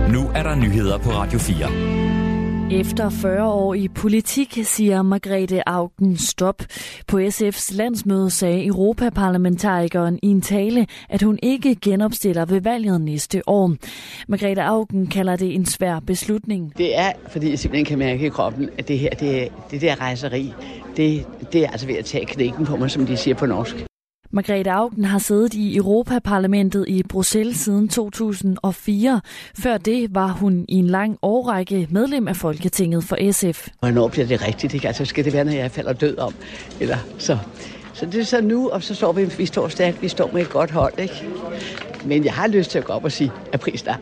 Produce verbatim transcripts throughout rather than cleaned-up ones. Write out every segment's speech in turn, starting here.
Nu er der nyheder på Radio fire. Efter fyrre år i politik, siger Margrethe Auken stop. På S F's landsmøde sagde Europaparlamentarikeren i en tale, at hun ikke genopstiller ved valget næste år. Margrethe Auken kalder det en svær beslutning. Det er, fordi jeg simpelthen kan mærke i kroppen, at det her, det, det der rejseri, det, det er altså ved at tage knækken på mig, som de siger på norsk. Margrethe Auken har siddet i Europaparlamentet i Bruxelles siden to tusind og fire. Før det var hun i en lang årrække medlem af Folketinget for S F. Hvornår bliver det rigtigt? Ikke? Altså skal det være, når jeg falder død om? Eller så. Så det er så nu, og så står vi, vi står stærkt, vi står med et godt hold. Ikke? Men jeg har lyst til at gå op og sige, at pris der.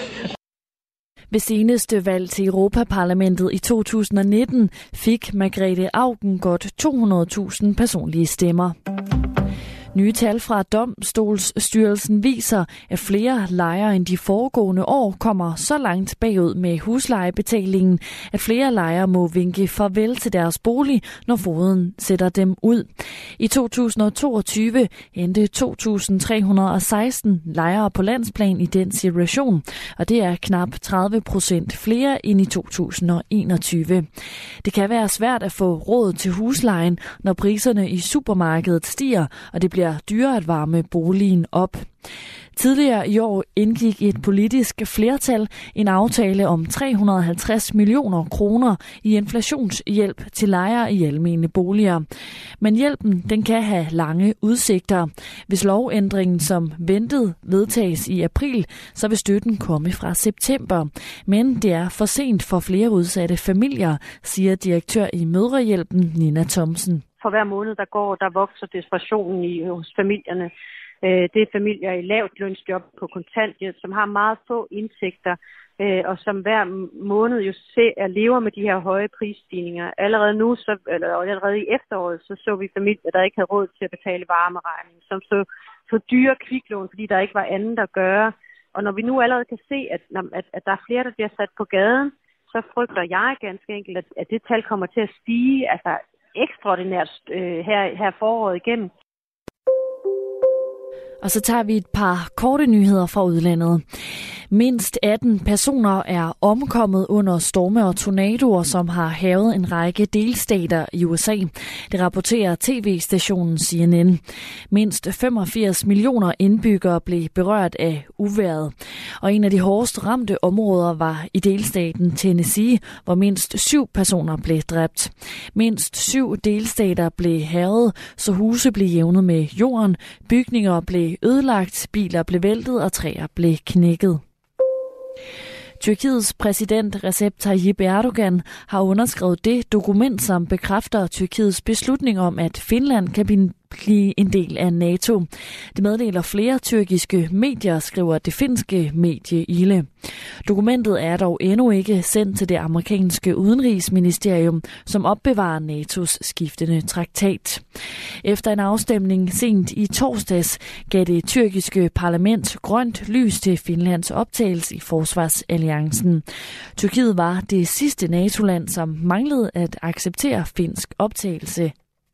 Ved seneste valg til Europaparlamentet i to tusind og nitten fik Margrethe Auken godt to hundrede tusind personlige stemmer. Nye tal fra Domstolsstyrelsen viser, at flere lejere end de foregående år kommer så langt bagud med huslejebetalingen, at flere lejere må vinke farvel til deres bolig, når fogeden sætter dem ud. I to tusind og toogtyve endte to tusind tre hundrede og seksten lejere på landsplan i den situation, og det er knap tredive procent flere end i to tusind og enogtyve. Det kan være svært at få råd til huslejen, når priserne i supermarkedet stiger, og det bliver dyrere at varme boligen op. Tidligere i år indgik et politisk flertal en aftale om tre hundrede og halvtreds millioner kroner i inflationshjælp til lejere i almene boliger. Men hjælpen den kan have lange udsigter. Hvis lovændringen som ventet vedtages i april, så vil støtten komme fra september. Men det er for sent for flere udsatte familier, siger direktør i Mødrehjælpen Nina Thomsen. For hver måned, der går, der vokser desperationen i, hos familierne. Det er familier i lavt lønsjob på kontanthjælp, som har meget få indtægter, og som hver måned jo ser, lever med de her høje prisstigninger. Allerede nu, så, eller allerede i efteråret, så så vi familier, der ikke havde råd til at betale varmeregning, som så, så dyre kviklån, fordi der ikke var andet at gøre. Og når vi nu allerede kan se, at, at, at der er flere, der bliver sat på gaden, så frygter jeg ganske enkelt, at, at det tal kommer til at stige, altså ekstraordinært øh, her, her foråret igennem. Og så tager vi et par korte nyheder fra udlandet. Mindst atten personer er omkommet under storme og tornadoer, som har hærget en række delstater i U S A. Det rapporterer tv-stationen C N N. Mindst femogfirs millioner indbyggere blev berørt af uvejret. Og en af de hårdest ramte områder var i delstaten Tennessee, hvor mindst syv personer blev dræbt. Mindst syv delstater blev hærget, så huse blev jævnet med jorden, bygninger blev ødelagt, biler blev væltet og træer blev knækket. Tyrkiets præsident Recep Tayyip Erdogan har underskrevet det dokument, som bekræfter Tyrkiets beslutning om, at Finland kan blive en del af NATO. Det meddeler flere tyrkiske medier, skriver det finske medie Ile. Dokumentet er dog endnu ikke sendt til det amerikanske udenrigsministerium, som opbevarer NATO's skiftende traktat. Efter en afstemning sent i torsdags gav det tyrkiske parlament grønt lys til Finlands optagelse i forsvarsalliancen. Tyrkiet var det sidste NATO-land, som manglede at acceptere finsk optagelse.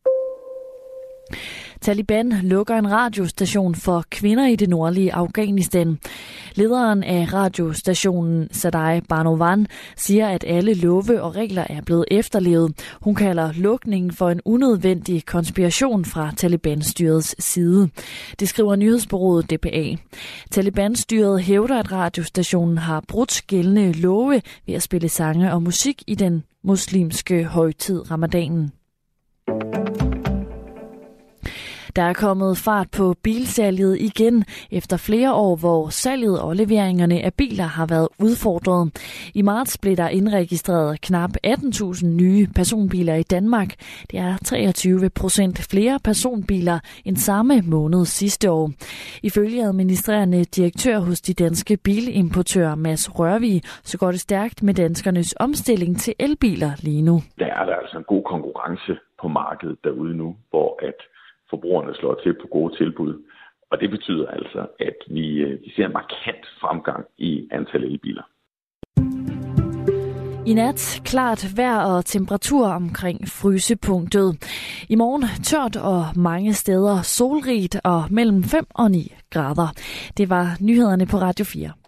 Taliban lukker en radiostation for kvinder i det nordlige Afghanistan. Lederen af radiostationen Sadai Banovan siger, at alle love og regler er blevet efterlevet. Hun kalder lukningen for en unødvendig konspiration fra Taliban-styrets side. Det skriver nyhedsbureauet D P A. Taliban-styret hævder, at radiostationen har brudt gældende love ved at spille sange og musik i den muslimske højtid Ramadanen. Der er kommet fart på bilsalget igen efter flere år, hvor salget og leveringerne af biler har været udfordret. I marts blev der indregistreret knap atten tusind nye personbiler i Danmark. Det er treogtyve procent flere personbiler end samme måned sidste år. Ifølge administrerende direktør hos de danske bilimportører Mads Rørvig, så går det stærkt med danskernes omstilling til elbiler lige nu. Der er der altså en god konkurrence på markedet derude nu, hvor at forbrugerne slår til på gode tilbud. Og det betyder altså, at vi, vi ser en markant fremgang i antallet af elbiler. I nat klart vejr og temperatur omkring frysepunktet. I morgen tørt og mange steder solrigt og mellem fem og ni grader. Det var nyhederne på Radio fire.